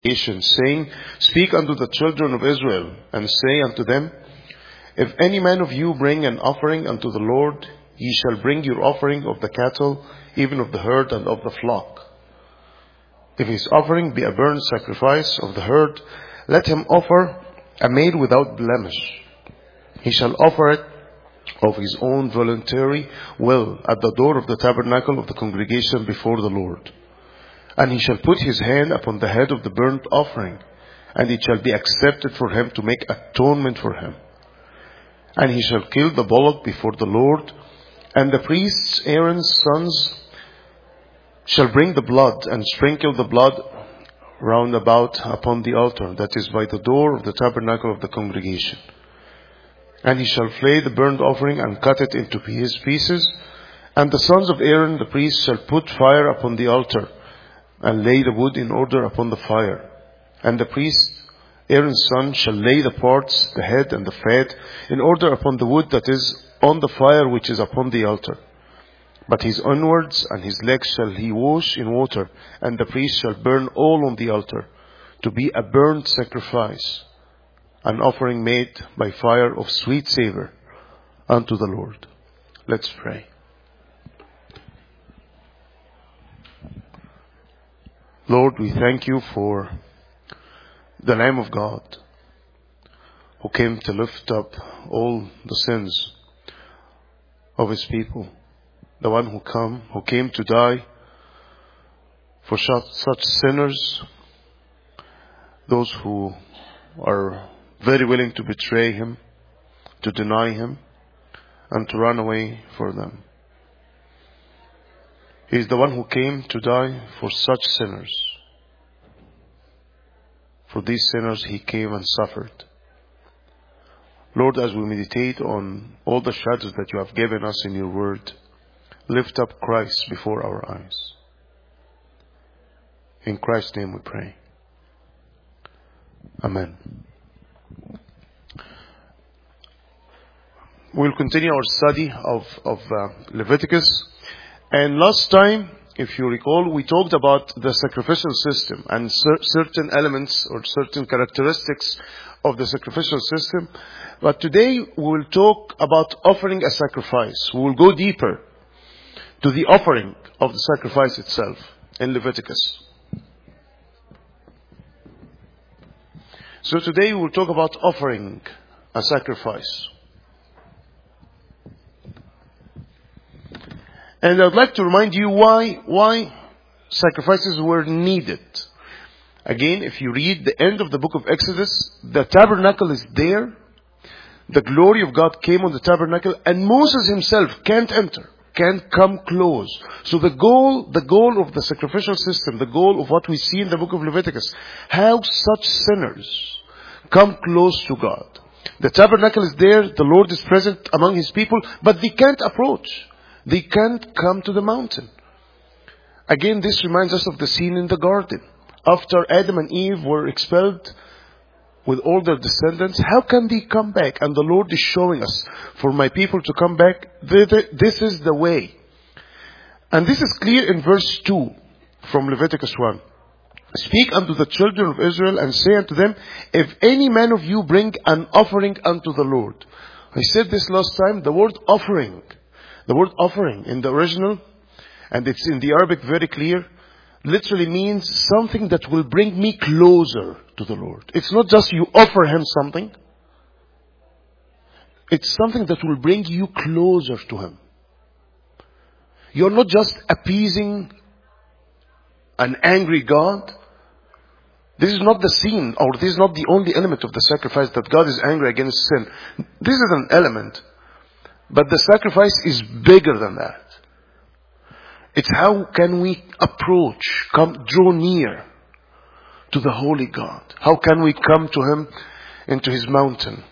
saying, Speak unto the children of Israel, and say unto them, If any man of you bring an offering unto the Lord, ye shall bring your offering of the cattle, even of the herd and of the flock. If his offering be a burnt sacrifice of the herd, let him offer a made without blemish. He shall offer it of his own voluntary will at the door of the tabernacle of the congregation before the Lord. And he shall put his hand upon the head of the burnt offering, and it shall be accepted for him to make atonement for him. And he shall kill the bullock before the Lord, and the priests, Aaron's sons, shall bring the blood and sprinkle the blood round about upon the altar that is by the door of the tabernacle of the congregation. And he shall flay the burnt offering and cut it into his pieces. And the sons of Aaron the priest shall put fire upon the altar and lay the wood in order upon the fire. And the priest, Aaron's son, shall lay the parts, the head and the fat, in order upon the wood that is on the fire which is upon the altar. But his inwards and his legs shall he wash in water, and the priest shall burn all on the altar, to be a burnt sacrifice, an offering made by fire of sweet savor unto the Lord. Let's pray. Lord, we thank you for the Lamb of God who came to lift up all the sins of his people. The one who came to die for such sinners, those who are very willing to betray him, to deny him, and to run away for them. He is the one who came to die for such sinners. For these sinners he came and suffered. Lord, as we meditate on all the shadows that you have given us in your word, lift up Christ before our eyes. In Christ's name we pray. Amen. We'll continue our study of Leviticus. And last time, if you recall, we talked about the sacrificial system and certain elements or certain characteristics of the sacrificial system. But today we will talk about offering a sacrifice. We will go deeper to the offering of the sacrifice itself in Leviticus. So today we will talk about offering a sacrifice. And I would like to remind you why sacrifices were needed. Again, if you read the end of the book of Exodus, the tabernacle is there. The glory of God came on the tabernacle, and Moses himself can't enter, can't come close. So the goal of the sacrificial system, the goal of what we see in the book of Leviticus, how such sinners come close to God. The tabernacle is there, the Lord is present among his people, but they can't approach. They can't come to the mountain. Again, this reminds us of the scene in the garden. After Adam and Eve were expelled with all their descendants, how can they come back? And the Lord is showing us, for my people to come back, this is the way. And this is clear in verse 2 from Leviticus 1. Speak unto the children of Israel and say unto them, If any man of you bring an offering unto the Lord. I said this last time, the word offering in the original, and it's in the Arabic very clear, literally means something that will bring me closer to the Lord. It's not just you offer him something. It's something that will bring you closer to him. You're not just appeasing an angry God. This is not the scene, or this is not the only element of the sacrifice, that God is angry against sin. This is an element. But the sacrifice is bigger than that. It's how can we approach, draw near to the holy God? How can we come to him into his mountain?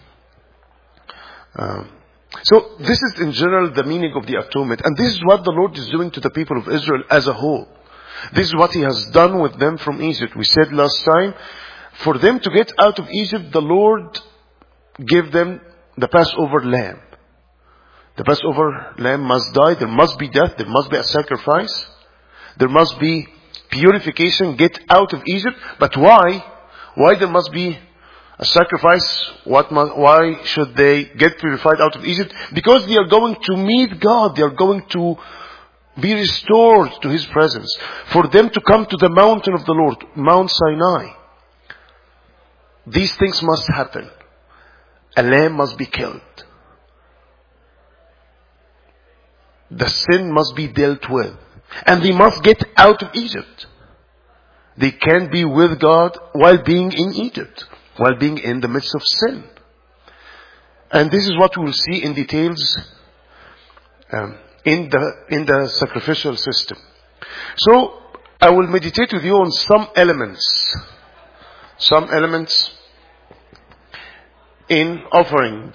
So this is in general the meaning of the atonement. And this is what the Lord is doing to the people of Israel as a whole. This is what he has done with them from Egypt. We said last time, for them to get out of Egypt, the Lord gave them the Passover lamb. The Passover lamb must die. There must be death. There must be a sacrifice. There must be purification, get out of Egypt. But why? Why there must be a sacrifice? Why should they get purified out of Egypt? Because they are going to meet God. They are going to be restored to His presence. For them to come to the mountain of the Lord, Mount Sinai. These things must happen. A lamb must be killed. The sin must be dealt with. And they must get out of Egypt. They can't be with God while being in Egypt, while being in the midst of sin. And this is what we will see in details in the sacrificial system. So I will meditate with you on some elements in offering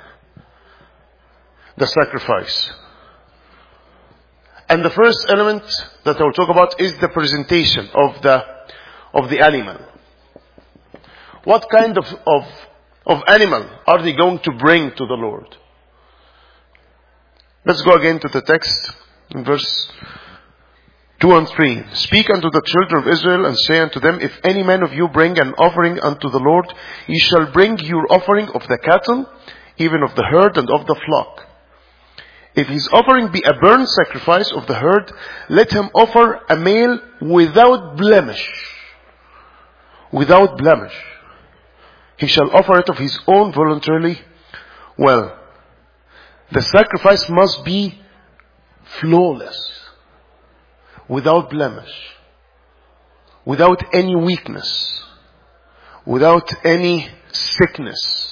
the sacrifice. And the first element that I will talk about is the presentation of the animal. What kind of animal are they going to bring to the Lord? Let's go again to the text in verse 2 and 3. Speak unto the children of Israel and say unto them, if any man of you bring an offering unto the Lord, ye shall bring your offering of the cattle, even of the herd and of the flock. If his offering be a burnt sacrifice of the herd, let him offer a male without blemish. Without blemish. He shall offer it of his own voluntarily. Well, the sacrifice must be flawless. Without blemish. Without any weakness. Without any sickness.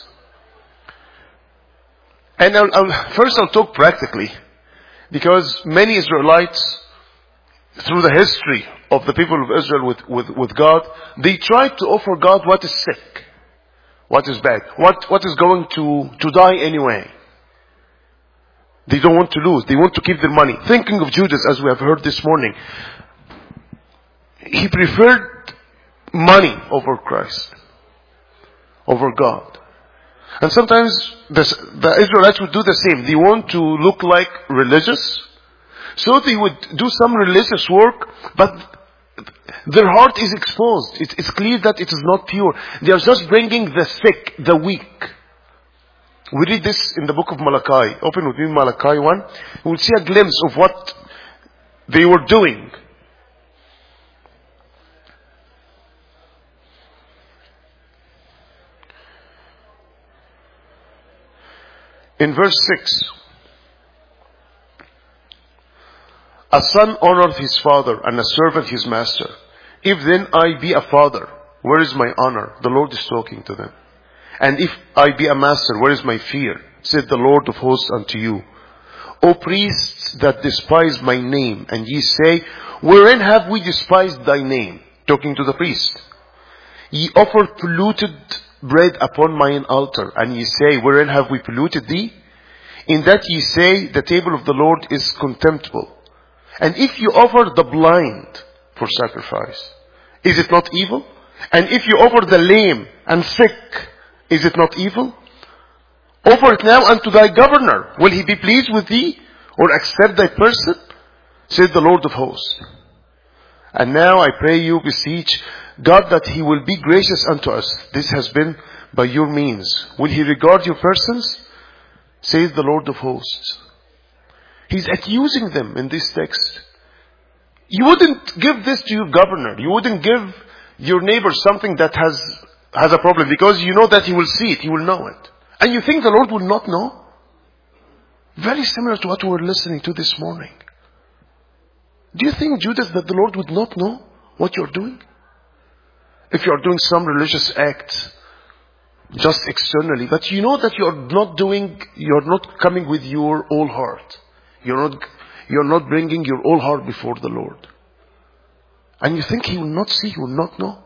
And first I'll talk practically, because many Israelites, through the history of the people of Israel with God, they try to offer God what is sick, what is bad, what is going to die anyway. They don't want to lose. They want to keep their money. Thinking of Judas, as we have heard this morning, he preferred money over Christ, over God. And sometimes the Israelites would do the same. They want to look like religious. So they would do some religious work, but their heart is exposed. It's clear that it is not pure. They are just bringing the sick, the weak. We read this in the book of Malachi. Open with me Malachi 1. We will see a glimpse of what they were doing. In verse 6, a son honoreth his father, and a servant his master. If then I be a father, where is my honor? The Lord is talking to them. And if I be a master, where is my fear? Said the Lord of hosts unto you. O priests that despise my name, and ye say, wherein have we despised thy name? Talking to the priest. Ye offer polluted bread upon mine altar, and ye say, wherein have we polluted thee? In that ye say, the table of the Lord is contemptible. And if you offer the blind for sacrifice, is it not evil? And if you offer the lame and sick, is it not evil? Offer it now unto thy governor. Will he be pleased with thee, or accept thy person? Said the Lord of hosts. And now I pray you, beseech God that he will be gracious unto us. This has been by your means. Will he regard your persons? Says the Lord of hosts. He's accusing them in this text. You wouldn't give this to your governor. You wouldn't give your neighbor something that has a problem, because you know that he will see it, he will know it. And you think the Lord will not know? Very similar to what we were listening to this morning. Do you think, Judas, that the Lord would not know what you're doing? If you're doing some religious act just externally, but you know that you're not coming with your whole heart. You're not bringing your whole heart before the Lord. And you think he will not see, he will not know?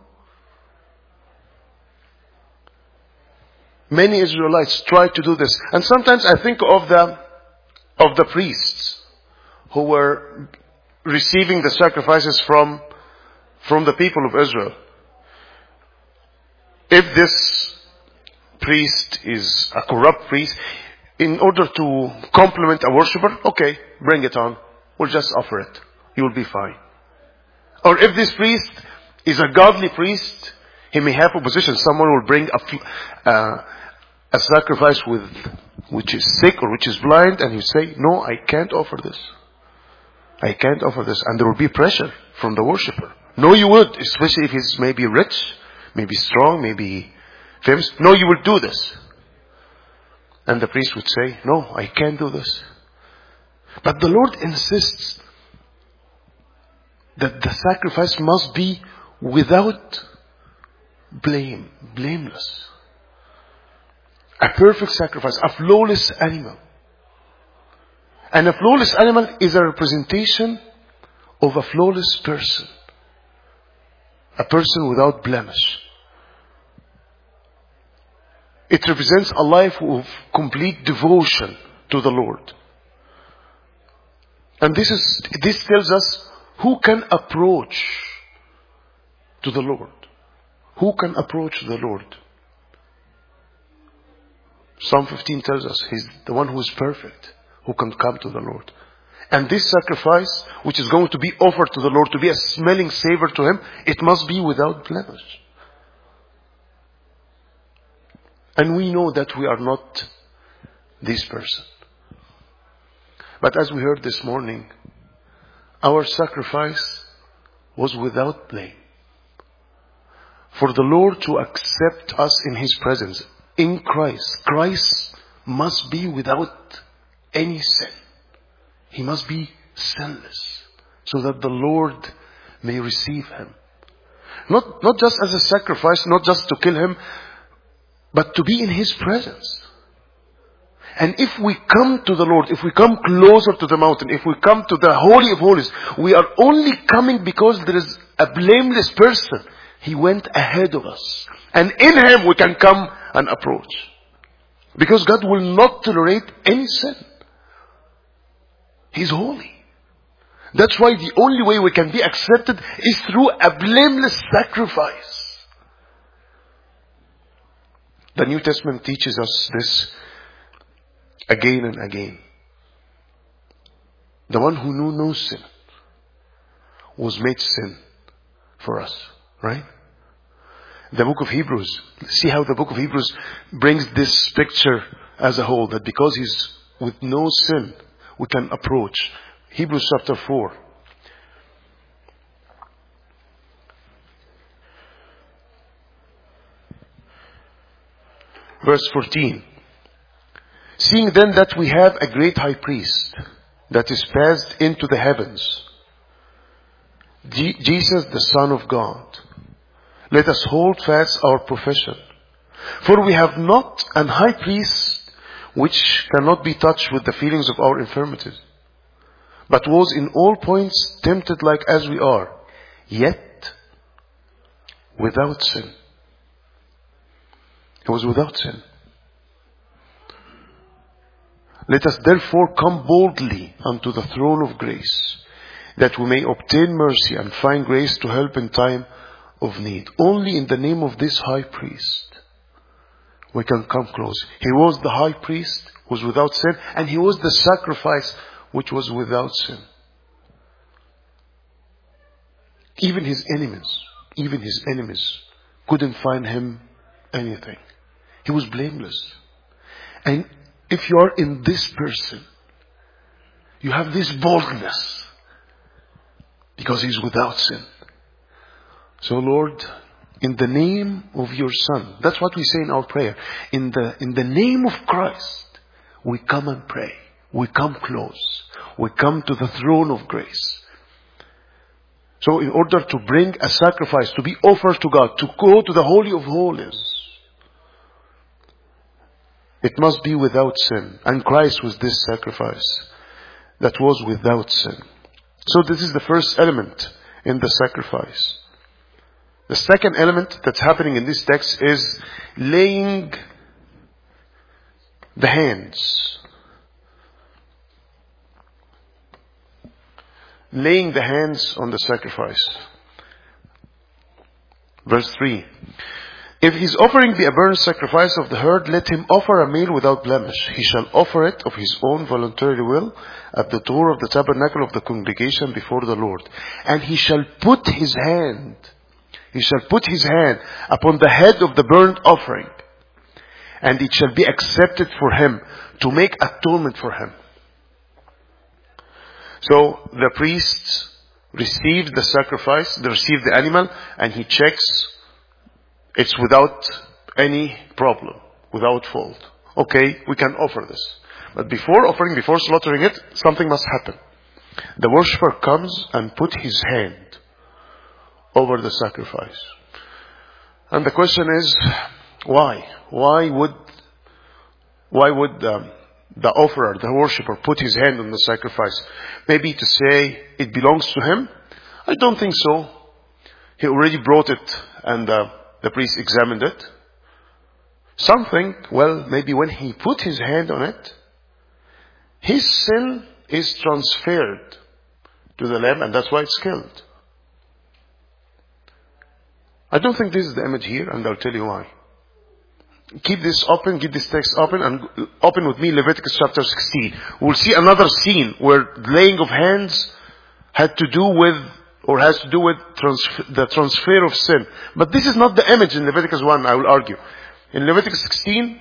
Many Israelites try to do this. And sometimes I think of the priests who were receiving the sacrifices from the people of Israel. If this priest is a corrupt priest, in order to compliment a worshipper, okay, bring it on. We'll just offer it. You'll be fine. Or if this priest is a godly priest, he may have opposition. Someone will bring a sacrifice which is sick or which is blind, and you say, no, I can't offer this. I can't offer this. And there will be pressure from the worshipper. No, you would, especially if he's maybe rich, maybe strong, maybe famous. No, you would do this. And the priest would say, no, I can't do this. But the Lord insists that the sacrifice must be without blame, blameless. A perfect sacrifice, a flawless animal. And a flawless animal is a representation of a flawless person. A person without blemish. It represents a life of complete devotion to the Lord. And this tells us who can approach to the Lord. Who can approach the Lord? Psalm 15 tells us He's the one who is perfect, who can come to the Lord. And this sacrifice, which is going to be offered to the Lord, to be a smelling savor to Him, it must be without blemish. And we know that we are not this person. But as we heard this morning, our sacrifice was without blame. For the Lord to accept us in His presence, in Christ, Christ must be without any sin. He must be sinless, so that the Lord may receive Him. Not just as a sacrifice, not just to kill Him, but to be in His presence. And if we come to the Lord, if we come closer to the mountain, if we come to the Holy of Holies, we are only coming because there is a blameless person. He went ahead of us. And in Him we can come and approach. Because God will not tolerate any sin. He's holy. That's why the only way we can be accepted is through a blameless sacrifice. The New Testament teaches us this again and again. The one who knew no sin was made sin for us, right? The book of Hebrews, see how the book of Hebrews brings this picture as a whole, that because He's with no sin, we can approach. Hebrews chapter 4. Verse 14. Seeing then that we have a great high priest that is passed into the heavens, Jesus the Son of God, let us hold fast our profession. For we have not an high priest which cannot be touched with the feelings of our infirmities, but was in all points tempted like as we are, yet without sin. He was without sin. Let us therefore come boldly unto the throne of grace, that we may obtain mercy and find grace to help in time of need. Only in the name of this high priest we can come close. He was the high priest who was without sin, and He was the sacrifice which was without sin. Even His enemies couldn't find Him anything. He was blameless. And if you are in this person, you have this boldness because He's without sin. So Lord, in the name of Your Son, that's what we say in our prayer. In the name of Christ, we come and pray. We come close. We come to the throne of grace. So in order to bring a sacrifice, to be offered to God, to go to the Holy of Holies, it must be without sin. And Christ was this sacrifice that was without sin. So this is the first element in the sacrifice. The second element that's happening in this text is laying the hands. Laying the hands on the sacrifice. Verse 3. If his offering be a burnt sacrifice of the herd, let him offer a meal without blemish. He shall offer it of his own voluntary will at the door of the tabernacle of the congregation before the Lord. And he shall put his hand upon the head of the burnt offering, and it shall be accepted for him to make atonement for him. So the priests received the sacrifice, they received the animal, and he checks it's without any problem, without fault. Okay, we can offer this. But before slaughtering it, something must happen. The worshipper comes and put his hand over the sacrifice. And the question is, why? Why would the offerer, the worshipper, put his hand on the sacrifice? Maybe to say it belongs to him? I don't think so. He already brought it, and the priest examined it. Maybe when he put his hand on it, his sin is transferred to the lamb, and that's why it's killed. I don't think this is the image here, and I'll tell you why. Keep this text open, and open with me Leviticus chapter 16. We'll see another scene where laying of hands has to do with the transfer of sin. But this is not the image in Leviticus 1, I will argue. In Leviticus 16,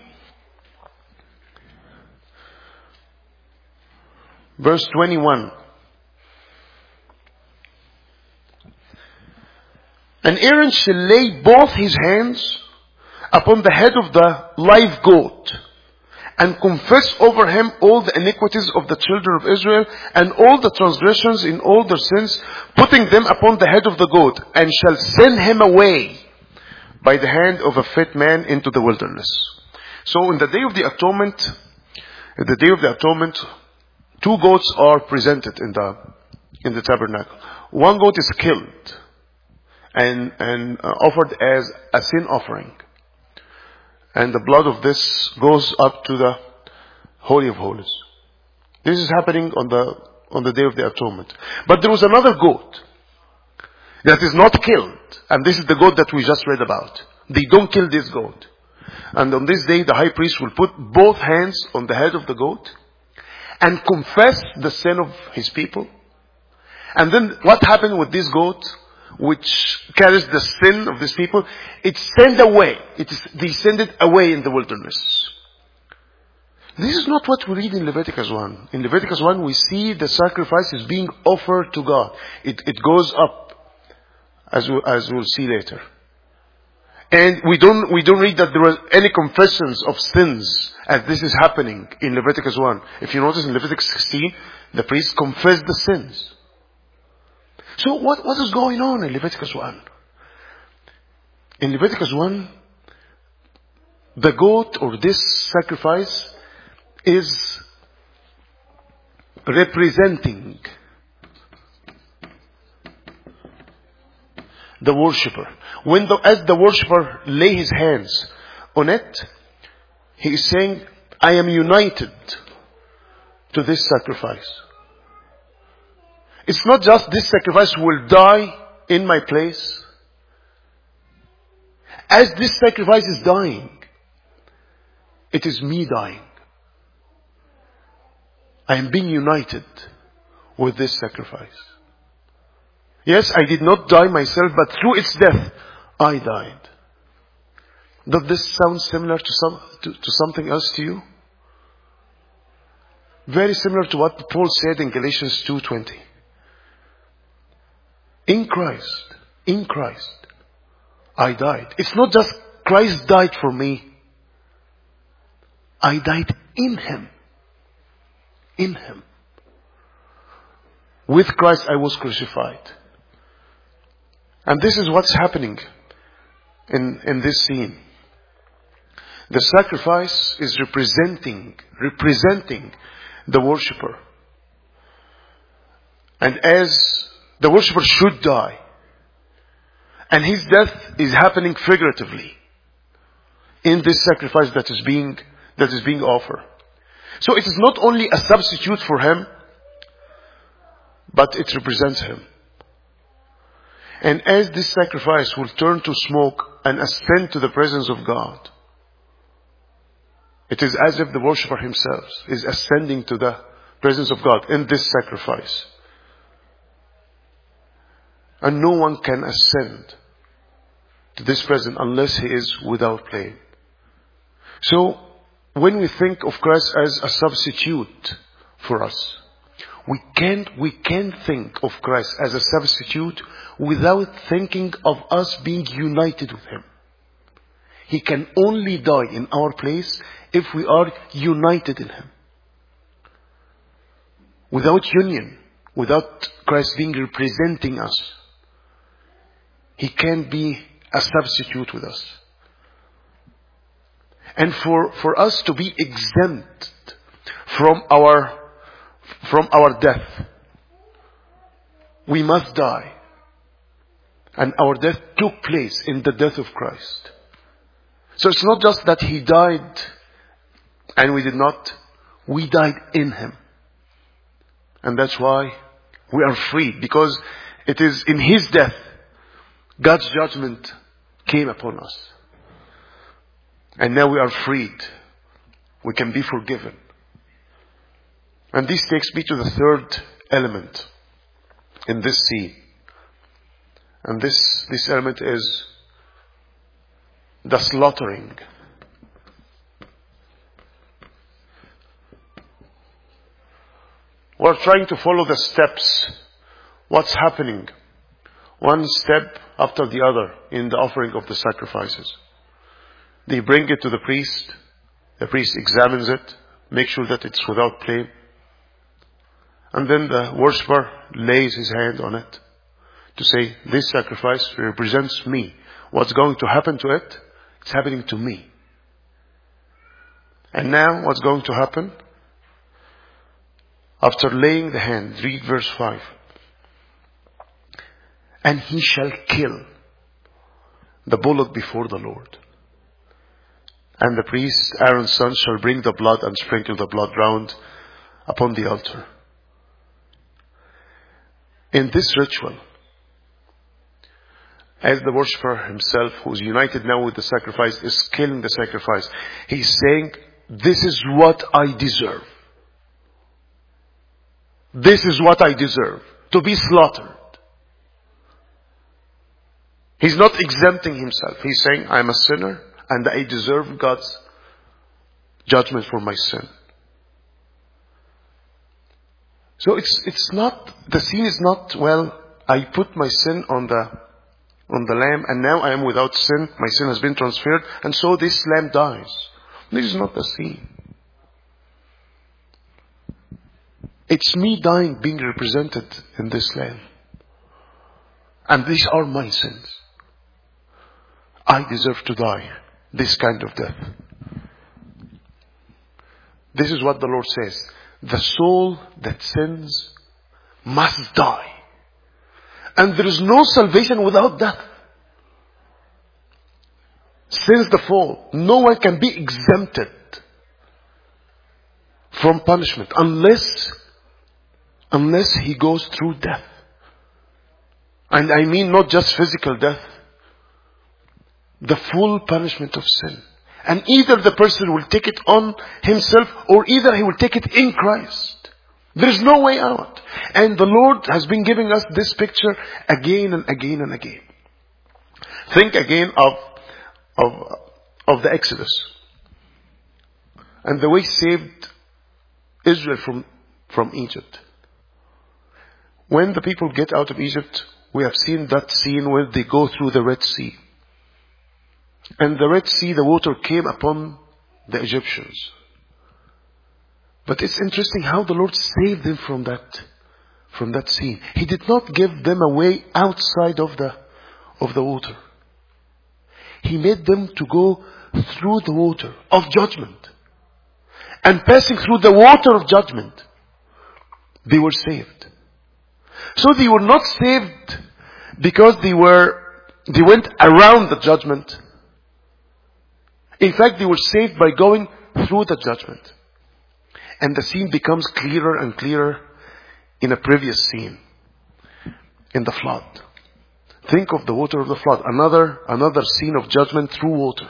verse 21. And Aaron shall lay both his hands upon the head of the live goat, and confess over him all the iniquities of the children of Israel, and all the transgressions in all their sins, putting them upon the head of the goat, and shall send him away by the hand of a fit man into the wilderness. So in the day of the atonement, two goats are presented in the tabernacle. One goat is killed and offered as a sin offering. And the blood of this goes up to the Holy of Holies. This is happening on the Day of the Atonement. But there was another goat that is not killed. And this is the goat that we just read about. They don't kill this goat. And on this day, the high priest will put both hands on the head of the goat and confess the sin of his people. And then what happened with this goat, which carries the sin of these people? It's sent away. They send it away in the wilderness. This is not what we read in Leviticus 1. In Leviticus 1, we see the sacrifice is being offered to God. It goes up, as we'll see later. And we don't read that there were any confessions of sins as this is happening in Leviticus 1. If you notice in Leviticus 16, the priest confessed the sins. So what is going on in Leviticus 1? In Leviticus 1, the goat or this sacrifice is representing the worshipper. As the worshipper lay his hands on it, he is saying, I am united to this sacrifice. It's not just this sacrifice will die in my place. As this sacrifice is dying, it is me dying. I am being united with this sacrifice. Yes, I did not die myself, but through its death, I died. Does this sound similar to something else to you? Very similar to what Paul said in Galatians 2:20. In Christ, I died. It's not just Christ died for me. I died in Him. In Him. With Christ I was crucified. And this is what's happening in this scene. The sacrifice is representing the worshipper. And as the worshipper should die, and his death is happening figuratively in this sacrifice that is being offered. So it is not only a substitute for him, but it represents him. And as this sacrifice will turn to smoke and ascend to the presence of God. It is as if the worshipper himself is ascending to the presence of God in this sacrifice. And no one can ascend to this presence unless he is without blame. So, when we think of Christ as a substitute for us, we can't think of Christ as a substitute without thinking of us being united with Him. He can only die in our place if we are united in Him. Without union, without Christ being representing us, He can't be a substitute with us. And for us to be exempt from our death, we must die. And our death took place in the death of Christ. So it's not just that He died and we did not. We died in Him. And that's why we are freed. Because it is in His death God's judgment came upon us. And now we are freed. We can be forgiven. And this takes me to the third element in this scene. And this element is the slaughtering. We're trying to follow the steps. What's happening? One step after the other in the offering of the sacrifices. They bring it to the priest. The priest examines it, makes sure that it's without blame. And then the worshipper lays his hand on it to say, this sacrifice represents me. What's going to happen to it? It's happening to me. And now what's going to happen? After laying the hand, read verse 5. And he shall kill the bullock before the Lord. And the priest, Aaron's son, shall bring the blood and sprinkle the blood round upon the altar. In this ritual, as the worshipper himself, who is united now with the sacrifice, is killing the sacrifice, he's saying, this is what I deserve. This is what I deserve, to be slaughtered. He's not exempting himself. He's saying, I'm a sinner and I deserve God's judgment for my sin. So it's not, the scene is not, well, I put my sin on the lamb and now I am without sin. My sin has been transferred and so this lamb dies. This is not the scene. It's me dying being represented in this lamb. And these are my sins. I deserve to die this kind of death. This is what the Lord says. The soul that sins must die. And there is no salvation without death. Since the fall, no one can be exempted from punishment unless he goes through death. And I mean not just physical death. The full punishment of sin. And either the person will take it on himself or either he will take it in Christ. There is no way out. And the Lord has been giving us this picture again and again and again. Think again of the Exodus. And the way He saved Israel from Egypt. When the people get out of Egypt, we have seen that scene where they go through the Red Sea. And the Red Sea, the water came upon the Egyptians. But it's interesting how the Lord saved them from that scene. He did not give them a way outside of the water. He made them to go through the water of judgment. And passing through the water of judgment, they were saved. So they were not saved because they went around the judgment. In fact, they were saved by going through the judgment. And the scene becomes clearer and clearer in a previous scene, in the flood. Think of the water of the flood. Another scene of judgment through water.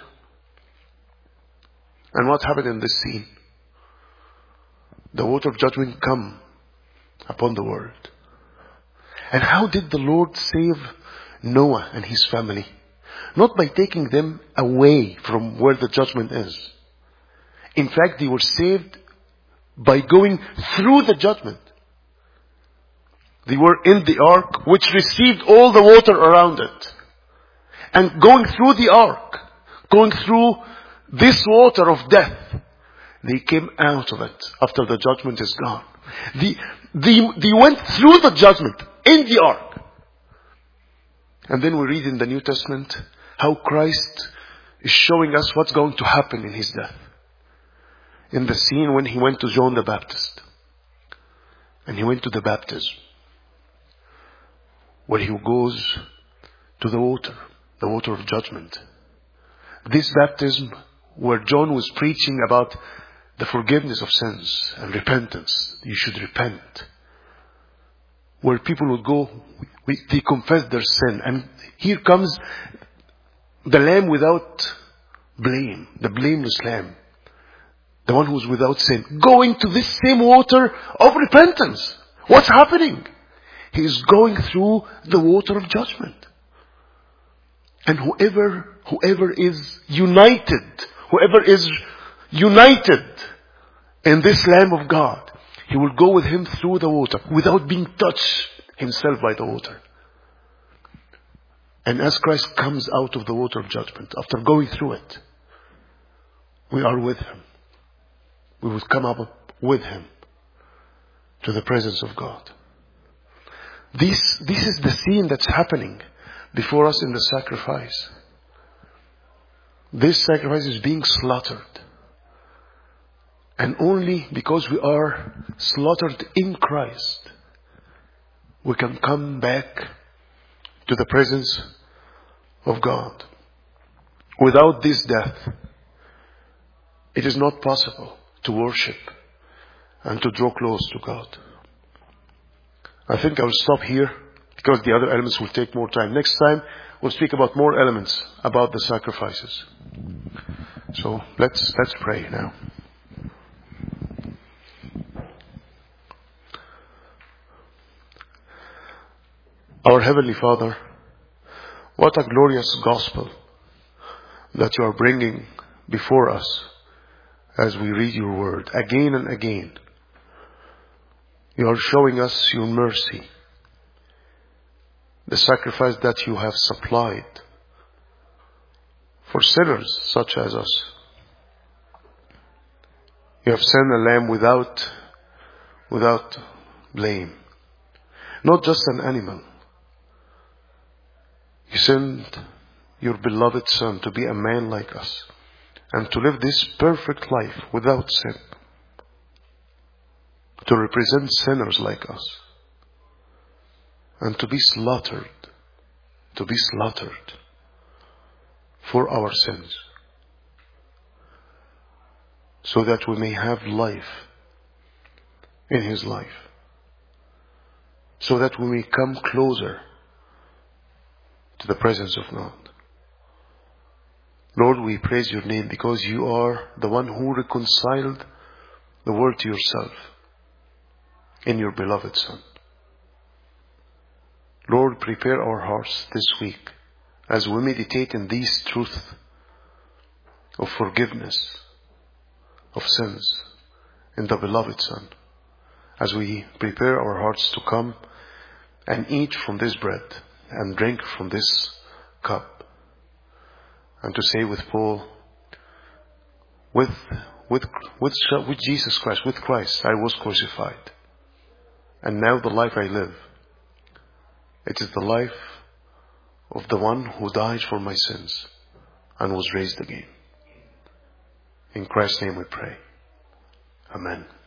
And what happened in this scene? The water of judgment come upon the world. And how did the Lord save Noah and his family? Not by taking them away from where the judgment is. In fact, they were saved by going through the judgment. They were in the ark, which received all the water around it. And going through the ark, going through this water of death, they came out of it after the judgment is gone. They went through the judgment in the ark. And then we read in the New Testament how Christ is showing us what's going to happen in his death. In the scene when he went to John the Baptist. And he went to the baptism. Where he goes to the water of judgment. This baptism where John was preaching about the forgiveness of sins and repentance. You should repent. Where people would go, they confess their sin. And here comes the lamb without blame, the blameless lamb. The one who's without sin. Going to this same water of repentance. What's happening? He is going through the water of judgment. And whoever is united in this Lamb of God, he will go with him through the water without being touched himself by the water. And as Christ comes out of the water of judgment, after going through it, we are with him. We would come up with him to the presence of God. This is the scene that's happening before us in the sacrifice. This sacrifice is being slaughtered. And only because we are slaughtered in Christ, we can come back to the presence of God. Without this death, it is not possible to worship and to draw close to God. I think I will stop here because the other elements will take more time. Next time, we'll speak about more elements about the sacrifices. So let's pray now. Our Heavenly Father, what a glorious gospel that you are bringing before us as we read your word again and again. You are showing us your mercy, the sacrifice that you have supplied for sinners such as us. You have sent a lamb without blame, not just an animal. You sent your beloved Son to be a man like us and to live this perfect life without sin, to represent sinners like us, and to be slaughtered for our sins, so that we may have life in his life, so that we may come closer to the presence of God. Lord, we praise your name because you are the one who reconciled the world to yourself in your beloved Son. Lord, prepare our hearts this week as we meditate in these truths of forgiveness of sins in the beloved Son, as we prepare our hearts to come and eat from this bread and drink from this cup, and to say with Paul, with Jesus Christ, with Christ, I was crucified. And now the life I live, it is the life of the one who died for my sins and was raised again. In Christ's name we pray. Amen.